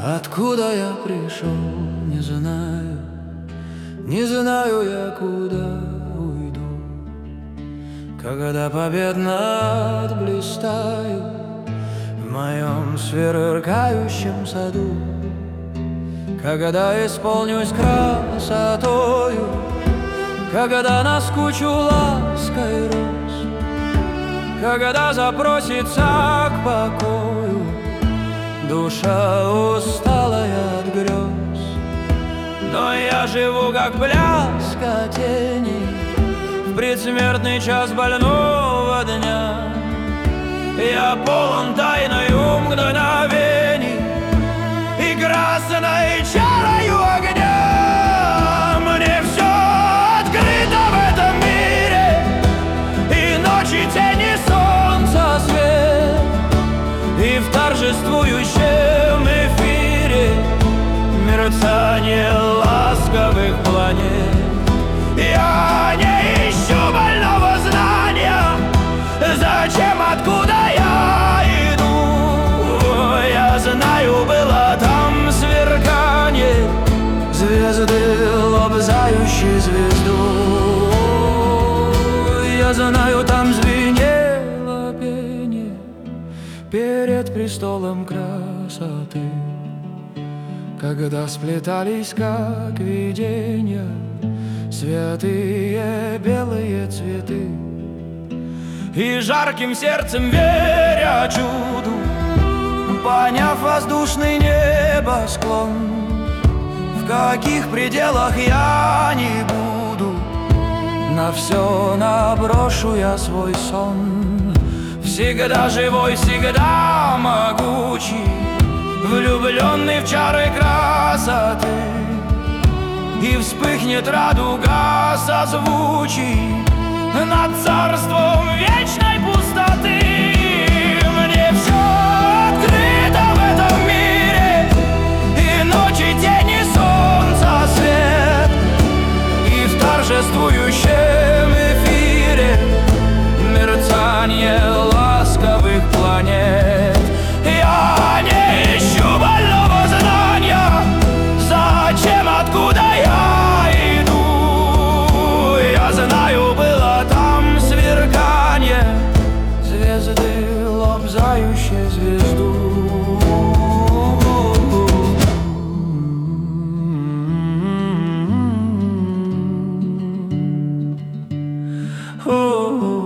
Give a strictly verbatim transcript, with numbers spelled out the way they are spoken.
Откуда я пришел, не знаю, не знаю я, куда уйду, когда победно отблистаю в моем сверкающем саду, когда исполнюсь красотою, когда наскучу лаской роз, когда запросится к покою душа усталая от грез. Но я живу, как пляска тени, в предсмертный час больного дня. Я полон тайною мгновений и красной чарою огня. Мне все открыто в этом мире, и ночи, тени, солнца свет, и в торжествующем эфире мерцание ласковых планет. Я не ищу больного знания, зачем, откуда я иду. Я знаю, было там сверкание звезды, лобзающей звезду. Я знаю, там звенело пение перед престолом красоты, когда сплетались, как видения, святые белые цветы. И жарким сердцем, веря чуду, поняв воздушный небосклон, в каких пределах я не буду, на все наброшу я свой сон. Всегда живой, всегда могучий, влюбленный в чары красоты, и вспыхнет радуга созвучий над царством вечной пустоты. Мне все открыто в этом мире, и ночи, тени, солнца свет, и в торжествующем эфире мерцание ласковых планет. Я не ищу больного знания, зачем, откуда я иду. Я знаю, было там сверкание звезды, лобзающей звезду. Oh